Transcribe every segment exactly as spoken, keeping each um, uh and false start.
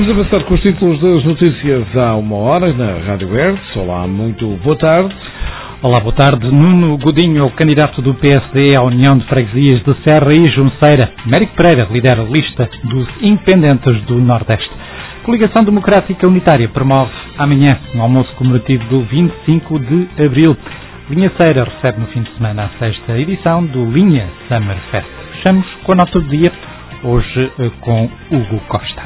Vamos avançar com os títulos das notícias há uma hora na Rádio Hertz. Olá, muito boa tarde. Olá, boa tarde. Nuno Godinho, o candidato do P S D à União de Freguesias de Serra e Junceira. Américo Pereira lidera a lista dos independentes do Nordeste. Coligação Democrática Unitária promove amanhã um almoço comemorativo do vinte e cinco de abril. Linha Ceira recebe no fim de semana a sexta edição do Linha Summer Fest. Fechamos com a nota do dia, hoje com Hugo Costa.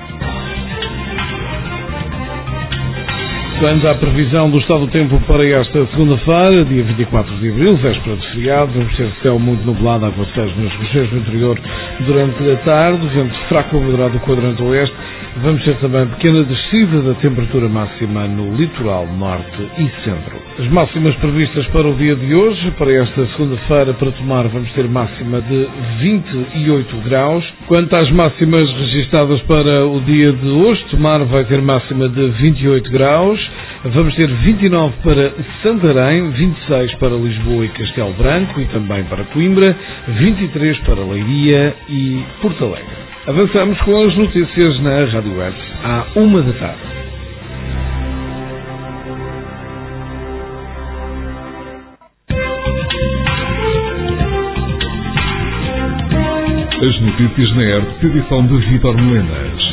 Quanto à previsão do estado do tempo para esta segunda-feira, dia vinte e quatro de abril, véspera de feriado, vamos ter céu muito nublado, aguaceiros nas regiões do interior durante a tarde, vento fraco a moderado do quadrante oeste. Vamos ter também pequena descida da temperatura máxima no litoral norte e centro. As máximas previstas para o dia de hoje, para esta segunda-feira, para Tomar, vamos ter máxima de vinte e oito graus. Quanto às máximas registadas para o dia de hoje, Tomar vai ter máxima de vinte e oito graus. Vamos ter vinte e nove para Santarém, vinte e seis para Lisboa e Castelo Branco e também para Coimbra, vinte e três para Leiria e Porto Alegre. Avançamos com as notícias na Rádio Hertz à uma da tarde. As notícias na Hertz, edição de Vítor Melenas.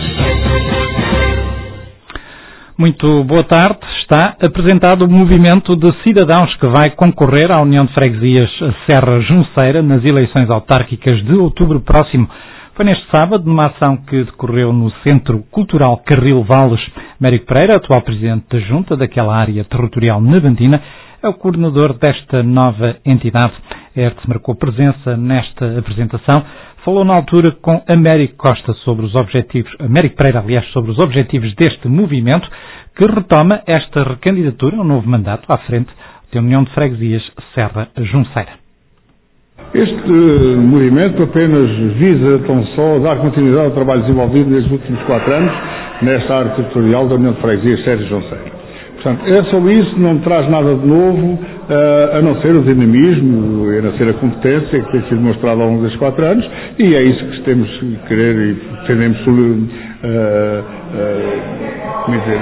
Muito boa tarde. Está apresentado o movimento de cidadãos que vai concorrer à União de Freguesias Serra Junceira nas eleições autárquicas de outubro próximo. Foi neste sábado, numa ação que decorreu no Centro Cultural Carril Vales. Américo Pereira, atual presidente da Junta daquela área territorial navantina, é o coordenador desta nova entidade. A Hertz marcou presença nesta apresentação. Falou na altura com Américo Costa sobre os objetivos, Américo Pereira, aliás, sobre os objetivos deste movimento, que retoma esta recandidatura, um novo mandato à frente da União de Freguesias Serra Junceira. Este movimento apenas visa tão só dar continuidade ao trabalho desenvolvido nestes últimos quatro anos nesta área territorial da União de Freguesias Serra Junceira. Portanto, é só isso, não traz nada de novo, uh, a não ser o dinamismo, a não ser a competência que tem sido mostrada ao longo destes quatro anos, e é isso que temos que querer e pretendemos uh, uh, como dizer,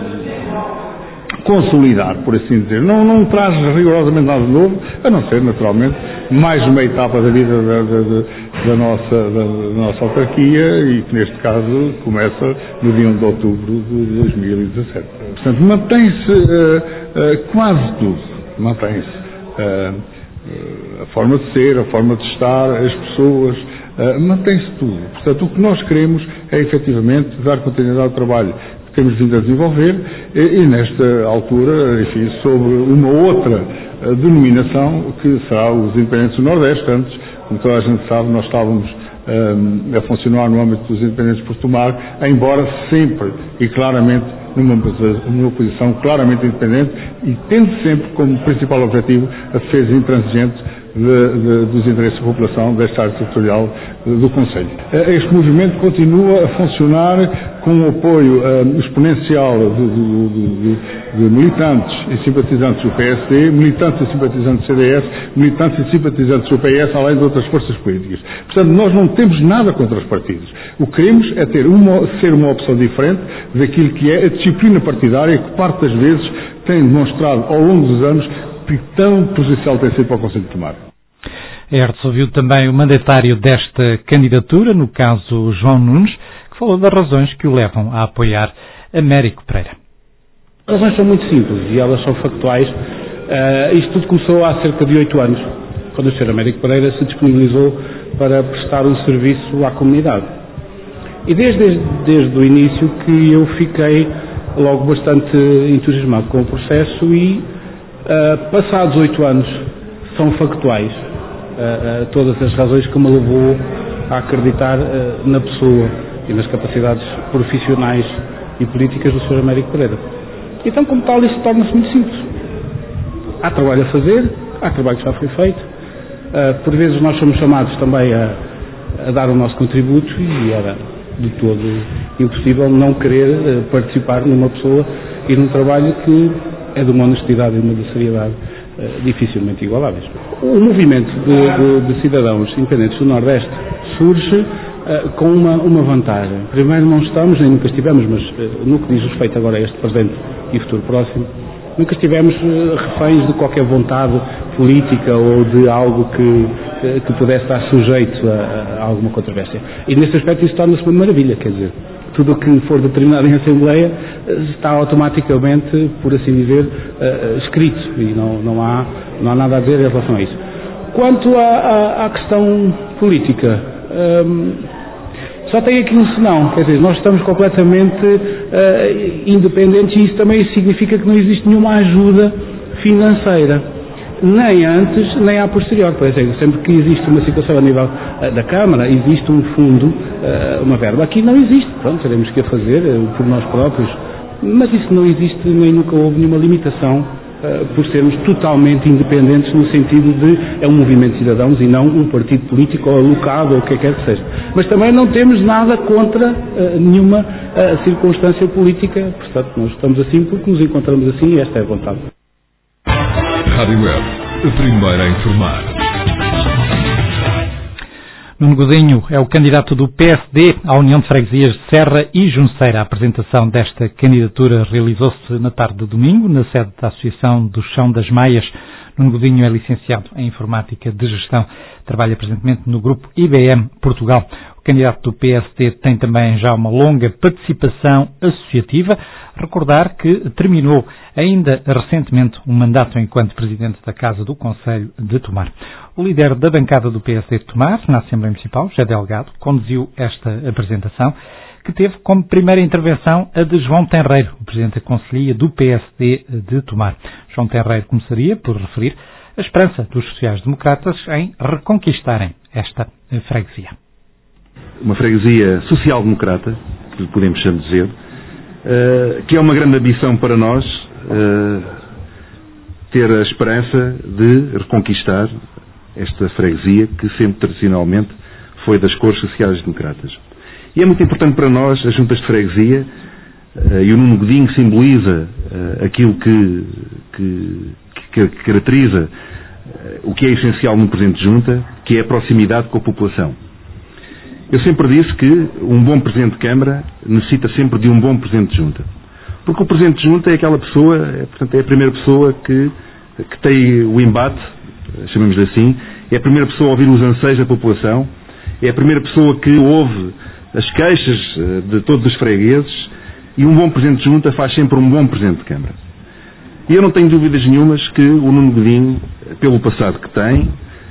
consolidar, por assim dizer. Não, não traz rigorosamente nada de novo, a não ser, naturalmente, mais uma etapa da vida da, da, da, da, nossa, da, da nossa autarquia e que, neste caso, começa no dia um de outubro de dois mil e dezassete. Portanto, mantém-se uh, uh, quase tudo. Mantém-se uh, uh, a forma de ser, a forma de estar, as pessoas, uh, mantém-se tudo. Portanto, o que nós queremos é, efetivamente, dar continuidade ao trabalho que temos vindo a desenvolver e, e nesta altura, enfim, sobre uma outra uh, denominação que será os Independentes do Nordeste. Antes, como toda a gente sabe, nós estávamos uh, a funcionar no âmbito dos Independentes por Tomar, embora sempre e claramente numa, numa posição claramente independente e tendo sempre como principal objetivo a defesa intransigente De, de, dos interesses da população desta área territorial do Conselho. Este movimento continua a funcionar com o apoio uh, exponencial de, de, de, de militantes e simpatizantes do P S D, militantes e simpatizantes do C D S, militantes e simpatizantes do P S, além de outras forças políticas. Portanto, nós não temos nada contra os partidos. O que queremos é ter uma, ser uma opção diferente daquilo que é a disciplina partidária que, parte das vezes, tem demonstrado ao longo dos anos que tão prejudicial tem sido para o Conselho de Tomar. A Hertz ouviu também o mandatário desta candidatura, no caso João Nunes, que falou das razões que o levam a apoiar Américo Pereira. As razões são muito simples e elas são factuais. Uh, isto tudo começou há cerca de oito anos, quando o senhor Américo Pereira se disponibilizou para prestar um serviço à comunidade. E desde, desde, desde o início que eu fiquei logo bastante entusiasmado com o processo e Uh, passados oito anos são factuais uh, uh, todas as razões que me levou a acreditar uh, na pessoa e nas capacidades profissionais e políticas do senhor Américo Pereira. Então, como tal, isso torna-se muito simples. Há trabalho a fazer, há trabalho que já foi feito, uh, por vezes nós somos chamados também a, a dar o nosso contributo e era de todo impossível não querer uh, participar numa pessoa e num trabalho que é de uma honestidade e uma de seriedade uh, dificilmente igualáveis. O movimento de, de, de cidadãos independentes do Nordeste surge uh, com uma, uma vantagem. Primeiro, não estamos, nem nunca estivemos, mas uh, no que diz respeito agora a este presente e futuro próximo, nunca estivemos uh, reféns de qualquer vontade política ou de algo que, uh, que pudesse estar sujeito a, a alguma controvérsia. E nesse aspecto isso torna-se uma maravilha, quer dizer, tudo o que for determinado em Assembleia está automaticamente, por assim dizer, uh, escrito e não, não, há, não há nada a dizer em relação a isso. Quanto à, à, à questão política, um, só tem aqui um senão, quer dizer, nós estamos completamente uh, independentes e isso também significa que não existe nenhuma ajuda financeira, nem antes, nem a posterior. Por exemplo, sempre que existe uma situação a nível uh, da Câmara, existe um fundo, uh, uma verba. Aqui não existe, pronto, teremos que a fazer uh, por nós próprios, mas isso não existe, nem nunca houve nenhuma limitação uh, por sermos totalmente independentes no sentido de é um movimento de cidadãos e não um partido político ou alocado ou o que quer que seja. Mas também não temos nada contra uh, nenhuma uh, circunstância política, portanto nós estamos assim porque nos encontramos assim e esta é a vontade. Rádio Web, a primeira a informar. Nuno Godinho é o candidato do P S D à União de Freguesias de Serra e Junceira. A apresentação desta candidatura realizou-se na tarde de domingo, na sede da Associação do Chão das Maias. Nuno Godinho é licenciado em Informática de Gestão. Trabalha presentemente no grupo I B M Portugal. O candidato do P S D tem também já uma longa participação associativa. Recordar que terminou ainda recentemente um mandato enquanto Presidente da Casa do Conselho de Tomar. O líder da bancada do P S D de Tomar, na Assembleia Municipal, José Delgado, conduziu esta apresentação, que teve como primeira intervenção a de João Tenreiro, o Presidente da Conselhia do P S D de Tomar. João Tenreiro começaria por referir a esperança dos sociais-democratas em reconquistarem esta freguesia. Uma freguesia social-democrata, que podemos dizer, uh, que é uma grande ambição para nós uh, ter a esperança de reconquistar esta freguesia que sempre tradicionalmente foi das cores sociais-democratas. E é muito importante para nós, as juntas de freguesia, uh, e o Nuno Godinho simboliza uh, aquilo que, que, que, que caracteriza uh, o que é essencial num Presidente de Junta, que é a proximidade com a população. Eu sempre disse que um bom Presidente de Câmara necessita sempre de um bom Presidente de Junta. Porque o Presidente de Junta é aquela pessoa, é, portanto, é a primeira pessoa que, que tem o embate, chamemos-lhe assim, é a primeira pessoa a ouvir os anseios da população, é a primeira pessoa que ouve as queixas de todos os fregueses e um bom Presidente de Junta faz sempre um bom Presidente de Câmara. E eu não tenho dúvidas nenhumas que o Nuno Godinho, pelo passado que tem,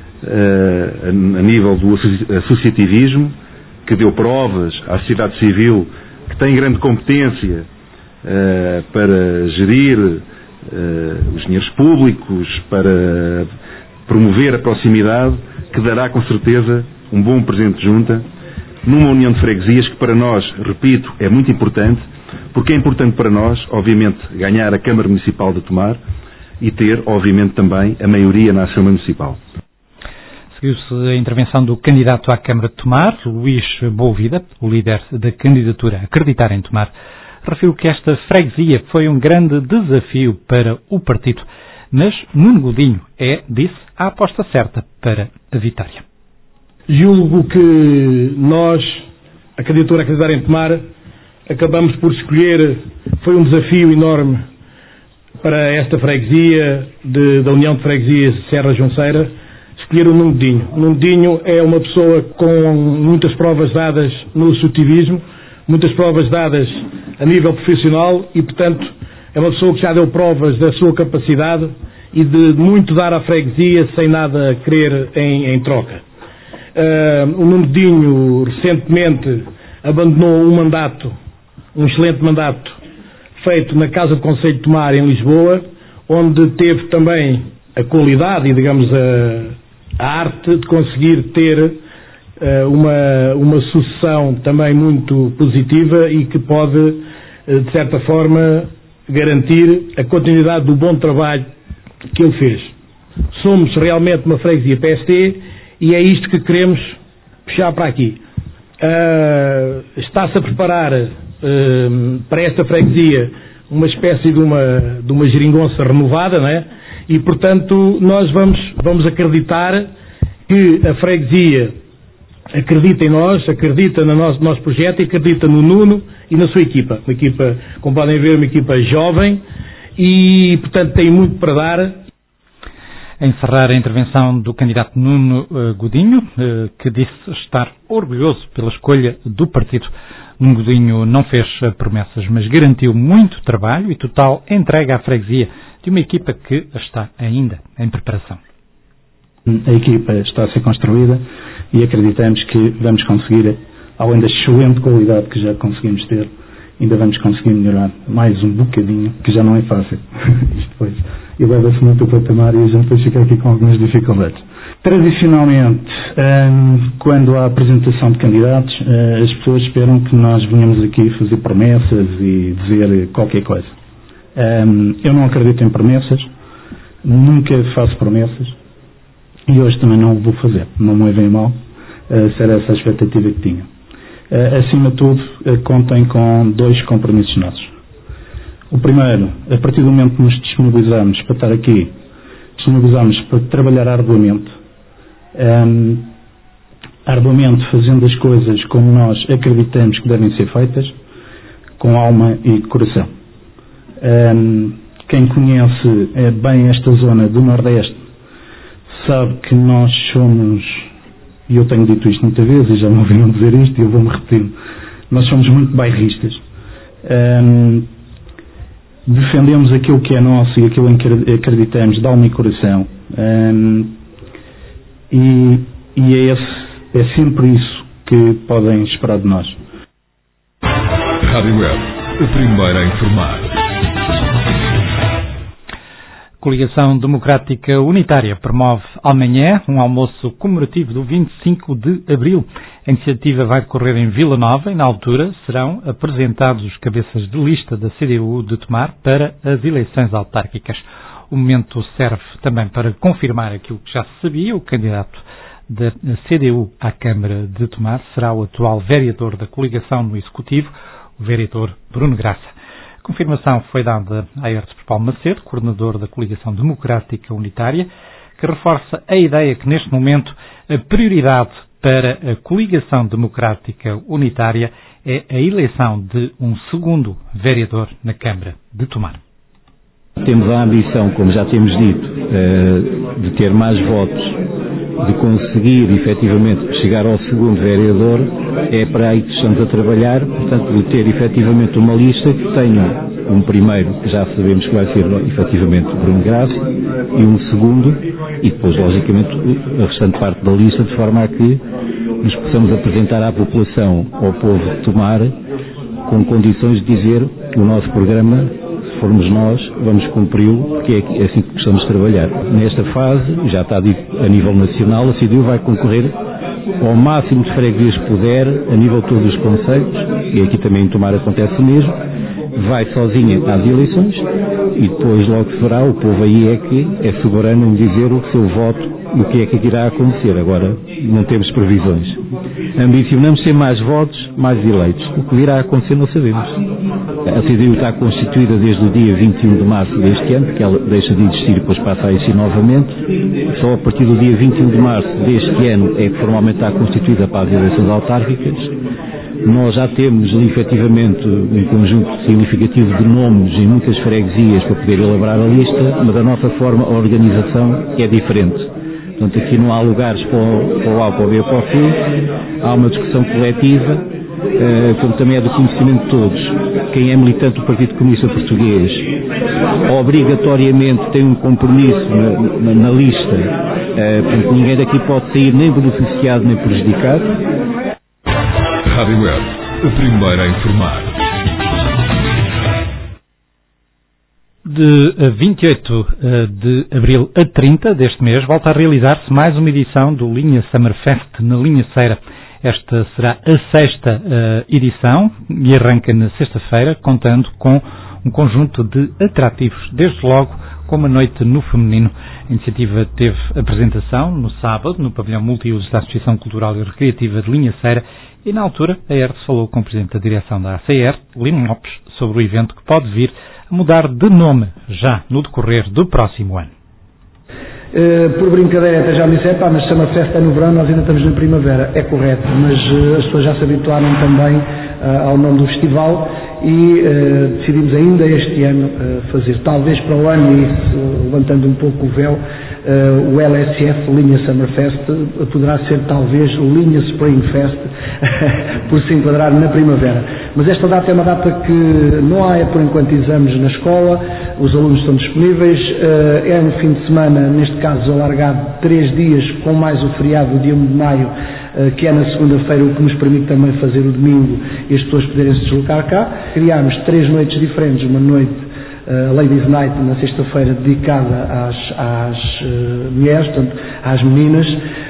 a nível do associativismo, que deu provas à sociedade civil, que tem grande competência uh, para gerir uh, os dinheiros públicos, para promover a proximidade, que dará com certeza um bom Presidente de Junta, numa união de freguesias que para nós, repito, é muito importante, porque é importante para nós, obviamente, ganhar a Câmara Municipal de Tomar e ter, obviamente, também a maioria na Assembleia Municipal. Seguiu-se a intervenção do candidato à Câmara de Tomar, Luís Boavida, o líder da candidatura Acreditar em Tomar, referiu que esta freguesia foi um grande desafio para o partido, mas Nuno Godinho é, disse, a aposta certa para a vitória. Julgo que nós, a candidatura Acreditar em Tomar, acabamos por escolher, foi um desafio enorme para esta freguesia de, da União de Freguesias de Serra Junceira, escolher o Nuno Godinho. O Nuno Godinho é uma pessoa com muitas provas dadas no associativismo, muitas provas dadas a nível profissional e, portanto, é uma pessoa que já deu provas da sua capacidade e de muito dar à freguesia sem nada querer em, em troca. Uh, o Nuno Godinho recentemente abandonou um mandato, um excelente mandato, feito na Casa do Conselho de Tomar, em Lisboa, onde teve também a qualidade e, digamos, a, a arte de conseguir ter uh, uma, uma sucessão também muito positiva e que pode, uh, de certa forma, garantir a continuidade do bom trabalho que ele fez. Somos realmente uma freguesia P S D e é isto que queremos puxar para aqui. Uh, está-se a preparar uh, para esta freguesia uma espécie de uma, de uma geringonça renovada, não é? E, portanto, nós vamos, vamos acreditar que a freguesia acredita em nós, acredita no nosso, nosso projeto e acredita no Nuno e na sua equipa. Uma equipa, como podem ver, uma equipa jovem e, portanto, tem muito para dar. A encerrar a intervenção do candidato Nuno uh, Godinho, uh, que disse estar orgulhoso pela escolha do partido. Nuno Godinho não fez uh, promessas, mas garantiu muito trabalho e total entrega à freguesia de uma equipa que está ainda em preparação. A equipa está a ser construída e acreditamos que vamos conseguir, além da excelente qualidade que já conseguimos ter, ainda vamos conseguir melhorar mais um bocadinho, que já não é fácil. Isto depois eleva-se muito o patamar e a gente depois fica aqui com algumas dificuldades. Tradicionalmente, hum, quando há apresentação de candidatos, hum, as pessoas esperam que nós venhamos aqui fazer promessas e dizer qualquer coisa. Hum, eu não acredito em promessas, nunca faço promessas e hoje também não o vou fazer. Não me levem mal, uh, se era essa a expectativa que tinha. Uh, acima de tudo, uh, contem com dois compromissos nossos. O primeiro, a partir do momento que nos disponibilizamos para estar aqui, disponibilizamos para trabalhar arduamente, um, arduamente fazendo as coisas como nós acreditamos que devem ser feitas, com alma e coração. Um, quem conhece é, bem esta zona do Nordeste sabe que nós somos, e eu tenho dito isto muitas vezes e já me ouviram dizer isto e eu vou-me repetir, nós somos muito bairristas. Um, defendemos aquilo que é nosso e aquilo em que acreditamos de alma e coração. Um, e, e é, esse, é sempre isso que podem esperar de nós. Rádio Web, a primeira a informar. A Coligação Democrática Unitária promove amanhã um almoço comemorativo do vinte e cinco de abril. A iniciativa vai decorrer em Vila Nova e, na altura, serão apresentados os cabeças de lista da C D U de Tomar para as eleições autárquicas. O momento serve também para confirmar aquilo que já se sabia. O candidato da C D U à Câmara de Tomar será o atual vereador da coligação no Executivo, o vereador Bruno Graça. A confirmação foi dada a Aertes por Paulo Macedo, coordenador da Coligação Democrática Unitária, que reforça a ideia que, neste momento, a prioridade para a Coligação Democrática Unitária é a eleição de um segundo vereador na Câmara de Tomar. Temos a ambição, como já temos dito, de ter mais votos, de conseguir efetivamente chegar ao segundo vereador. É para aí que estamos a trabalhar, portanto, de ter efetivamente uma lista que tenha um primeiro, que já sabemos que vai ser efetivamente Bruno Graça, e um segundo, e depois, logicamente, a restante parte da lista, de forma a que nos possamos apresentar à população, ao povo de Tomar, com condições de dizer o nosso programa, se formos nós, vamos cumpri-lo, porque é assim que precisamos trabalhar. Nesta fase, já está dito a nível nacional, a C D U vai concorrer ao máximo de freguesias que puder, a nível de todos os concelhos, e aqui também em Tomar acontece o mesmo, vai sozinha às eleições e depois logo se verá, o povo aí é que é soberano em dizer o seu voto, o que é que irá acontecer. Agora não temos previsões. Ambicionamos ser mais votos, mais eleitos. O que irá acontecer não sabemos. A C D U está constituída desde o dia vinte e um de março deste ano, porque ela deixa de existir e depois passa a existir novamente. Só a partir do dia vinte e um de março deste ano é que formalmente está constituída para as eleições autárquicas. Nós já temos efetivamente um conjunto significativo de nomes em muitas freguesias para poder elaborar a lista, mas a nossa forma, a organização é diferente. Portanto, aqui não há lugares para o, para o A, para o B ou para o C, há uma discussão coletiva, uh, como também é do conhecimento de todos. Quem é militante do Partido Comunista Português obrigatoriamente tem um compromisso na, na, na lista, uh, portanto ninguém daqui pode sair nem beneficiado nem prejudicado. Rádio Web, a primeira a informar. De vinte e oito de abril a trinta deste mês, volta a realizar-se mais uma edição do Linha Summerfest na Linha Ceira. Esta será a sexta uh, edição e arranca na sexta-feira, contando com um conjunto de atrativos, desde logo com uma noite no feminino. A iniciativa teve apresentação no sábado, no pavilhão multiusos da Associação Cultural e Recreativa de Linha Ceira, e na altura a Aertes falou com o Presidente da Direção da A C R, Lino Lopes, sobre o evento que pode vir a mudar de nome já no decorrer do próximo ano. Uh, por brincadeira até já me disseram, pá, mas Summerfest é no verão, nós ainda estamos na primavera. É correto, mas uh, as pessoas já se habituaram também uh, ao nome do festival e uh, decidimos ainda este ano uh, fazer, talvez para o ano, e uh, levantando um pouco o véu, uh, o L S F, linha Summerfest, uh, poderá ser talvez linha Springfest, por se enquadrar na primavera. Mas esta data é uma data que não há, por enquanto, exames na escola, os alunos estão disponíveis, uh, é um fim de semana, neste caso alargado de três dias, com mais o feriado do dia um de maio, uh, que é na segunda-feira, o que nos permite também fazer o domingo e as pessoas poderem se deslocar cá. Criámos três noites diferentes, uma noite uh, Ladies Night na sexta-feira dedicada às, às uh, mulheres, portanto, às meninas.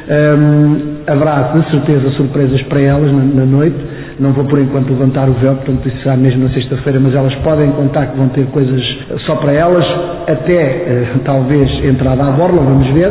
Um, haverá de certeza surpresas para elas na, na noite. Não vou por enquanto levantar o véu, portanto isso será mesmo na sexta-feira, mas elas podem contar que vão ter coisas só para elas, até uh, talvez entrada à borla, vamos ver.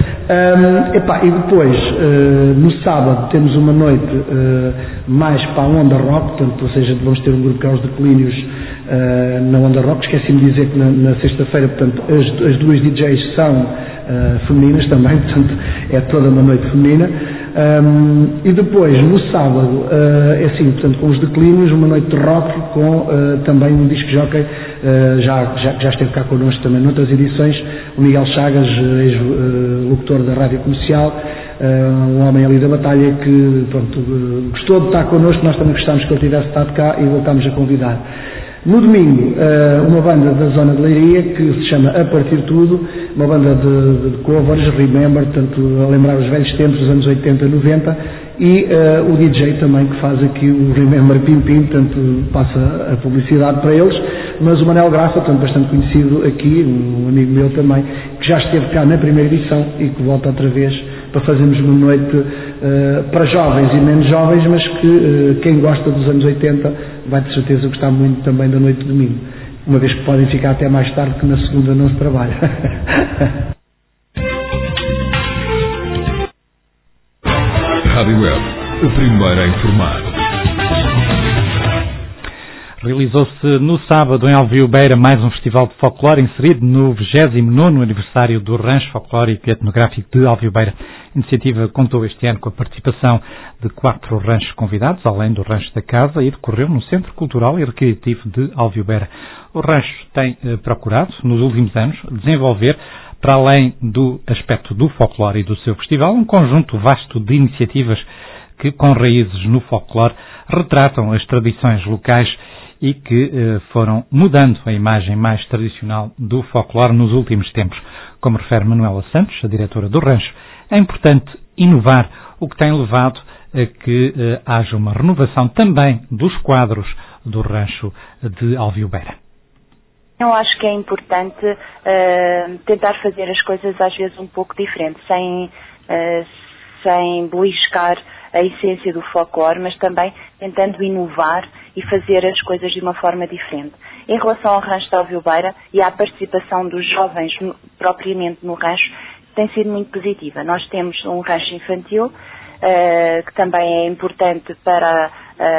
Um, epá, e depois, uh, no sábado, temos uma noite uh, mais para a onda rock, portanto, ou seja, vamos ter um grupo que é os declínios uh, na onda rock. Esqueci-me de dizer que na, na sexta-feira, portanto, as, as duas D Js são uh, femininas também, portanto, é toda uma noite feminina. Um, e depois, no sábado, uh, é assim, portanto, com os declínios, uma noite de rock com uh, também um disc jockey, uh, já, já, já esteve cá connosco também noutras edições, o Miguel Chagas, ex-locutor uh, da Rádio Comercial, uh, um homem ali da batalha que, pronto, uh, gostou de estar connosco, nós também gostámos que ele tivesse estado cá e voltámos a convidar. No domingo, uma banda da zona de Leiria que se chama A Partir Tudo, uma banda de, de covers, Remember, portanto, a lembrar os velhos tempos dos anos oitenta, noventa, e uh, o D J também que faz aqui o Remember Pim Pim, portanto, passa a publicidade para eles, mas o Manel Graça, portanto, bastante conhecido aqui, um amigo meu também, que já esteve cá na primeira edição e que volta outra vez para fazermos uma noite uh, para jovens e menos jovens, mas que uh, quem gosta dos anos oitenta vai de certeza gostar muito também da noite de domingo, uma vez que podem ficar até mais tarde, que na segunda não se trabalha. Rádio Web, a primeira a informar. Realizou-se no sábado em Alviobeira mais um festival de folclore inserido no vigésimo nono aniversário do Rancho Folclórico e Etnográfico de Alviobeira. A iniciativa contou este ano com a participação de quatro ranchos convidados, além do Rancho da Casa, e decorreu no Centro Cultural e Recreativo de Alviobeira. O rancho tem eh, procurado, nos últimos anos, desenvolver, para além do aspecto do folclore e do seu festival, um conjunto vasto de iniciativas que, com raízes no folclore, retratam as tradições locais e que eh, foram mudando a imagem mais tradicional do folclore nos últimos tempos. Como refere Manuela Santos, a diretora do rancho, é importante inovar, o que tem levado a que eh, haja uma renovação também dos quadros do rancho de Alviobeira. Eu acho que é importante uh, tentar fazer as coisas às vezes um pouco diferente, sem, uh, sem beliscar a essência do folclore, mas também tentando inovar e fazer as coisas de uma forma diferente. Em relação ao rancho de Alviobeira e à participação dos jovens propriamente no rancho, tem sido muito positiva. Nós temos um rancho infantil, uh, que também é importante para,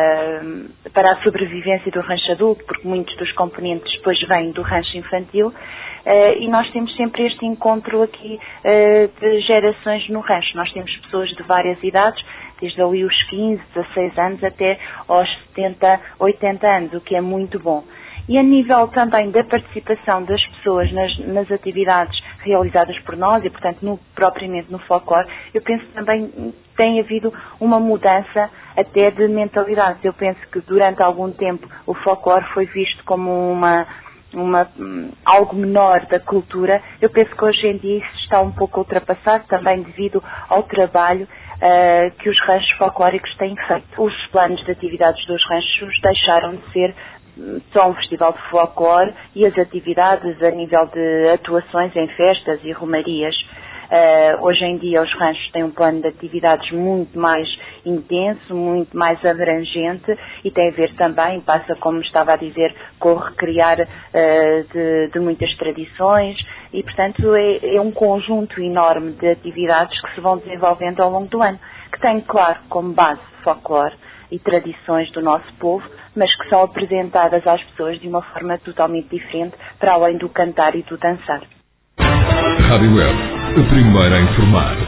uh, para a sobrevivência do rancho adulto, porque muitos dos componentes depois vêm do rancho infantil, uh, e nós temos sempre este encontro aqui uh, de gerações no rancho. Nós temos pessoas de várias idades, desde ali os quinze, dezasseis anos até aos setenta, oitenta anos, o que é muito bom. E a nível também da participação das pessoas nas, nas atividades realizadas por nós e, portanto, no, propriamente no folclore, eu penso que também tem havido uma mudança até de mentalidade. Eu penso que durante algum tempo o folclore foi visto como uma, uma, algo menor da cultura. Eu penso que hoje em dia isso está um pouco ultrapassado, também devido ao trabalho uh, que os ranchos folclóricos têm feito. Os planos de atividades dos ranchos deixaram de ser só um festival de folclore e as atividades a nível de atuações em festas e romarias. Uh, hoje em dia os ranchos têm um plano de atividades muito mais intenso, muito mais abrangente e tem a ver também, passa como estava a dizer, com o recriar uh, de, de muitas tradições e portanto é, é um conjunto enorme de atividades que se vão desenvolvendo ao longo do ano, que tem claro como base folclore e tradições do nosso povo, mas que são apresentadas às pessoas de uma forma totalmente diferente, para além do cantar e do dançar. Rádio Web, a primeira a informar.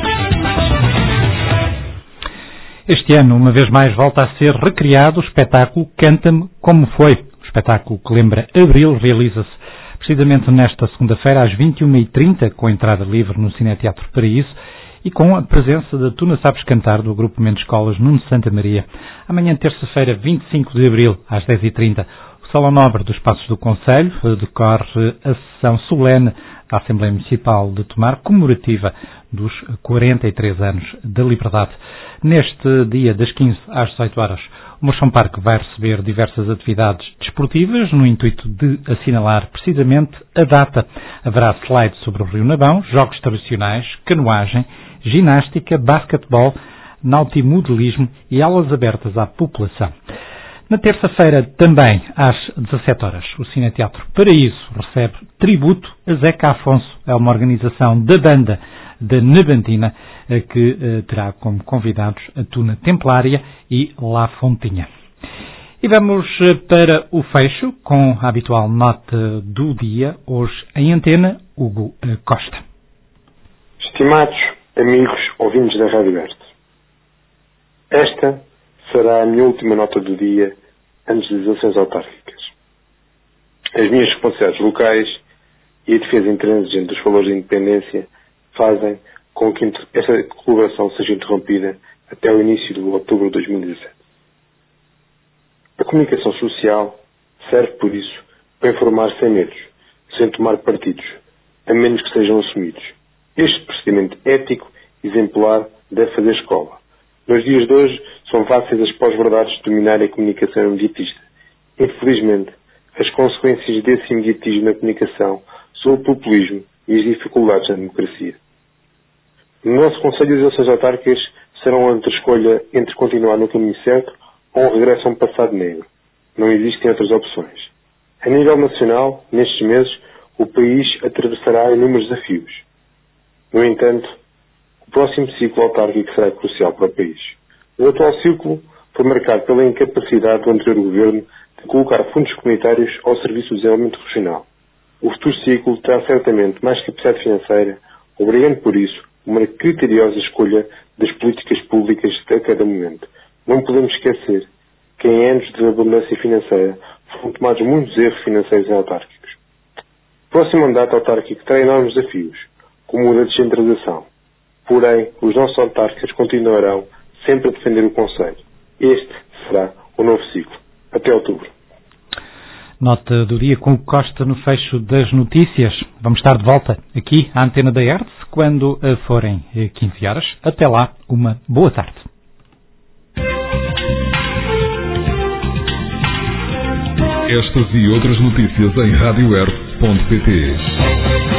Este ano, uma vez mais, volta a ser recriado o espetáculo Canta-me Como Foi. O espetáculo que lembra Abril realiza-se precisamente nesta segunda-feira às vinte e uma e trinta, com entrada livre no Cineteatro Paraíso e com a presença da Tu Não Sabes Cantar, do Grupo Mendes Escolas Nuno Santa Maria. Amanhã, terça-feira, vinte e cinco de abril, às dez e trinta, o Salão Nobre dos Passos do Concelho decorre a sessão solene da Assembleia Municipal de Tomar, comemorativa dos quarenta e três anos da Liberdade. Neste dia, das quinze às dezoito horas, o Moção Parque vai receber diversas atividades desportivas no intuito de assinalar precisamente a data. Haverá slide sobre o Rio Nabão, jogos tradicionais, canoagem, ginástica, basquetebol, nautimodelismo e aulas abertas à população. Na terça-feira, também às dezassete horas, o Cineteatro Paraíso recebe tributo a Zeca Afonso. É uma organização da banda da Nabantina que eh, terá como convidados a Tuna Templária e La Fontinha. E vamos para o fecho com a habitual nota do dia. Hoje em antena, Hugo Costa. Estimados amigos ouvintes da Rádio Verde, esta será a minha última nota do dia antes das eleições autárquicas. As minhas responsabilidades locais e a defesa intransigente dos valores de independência fazem com que esta colaboração seja interrompida até o início de outubro de dois mil e dezassete. A comunicação social serve, por isso, para informar sem medos, sem tomar partidos, a menos que sejam assumidos. Este procedimento ético exemplar deve fazer escola. Nos dias de hoje, são fáceis as pós-verdades de dominar a comunicação imediatista. Infelizmente, as consequências desse imediatismo na comunicação são o populismo e as dificuldades na democracia. No nosso Conselho, as eleições autárquicas serão entre escolha entre continuar no caminho certo ou um regresso a um passado negro. Não existem outras opções. A nível nacional, nestes meses, o país atravessará inúmeros desafios. No entanto, o próximo ciclo autárquico será crucial para o país. O atual ciclo foi marcado pela incapacidade do anterior governo de colocar fundos comunitários ao serviço do desenvolvimento regional. O futuro ciclo terá certamente mais capacidade financeira, obrigando por isso uma criteriosa escolha das políticas públicas a cada momento. Não podemos esquecer que em anos de abundância financeira foram tomados muitos erros financeiros autárquicos. O próximo mandato autárquico terá enormes desafios, como o da descentralização. Porém, os nossos autárquicos continuarão sempre a defender o Conselho. Este será o novo ciclo. Até outubro. Nota do dia com o Costa no fecho das notícias. Vamos estar de volta aqui à Antena da Hertz quando forem quinze horas. Até lá, uma boa tarde. Estas e outras notícias em rádio hertz ponto pt.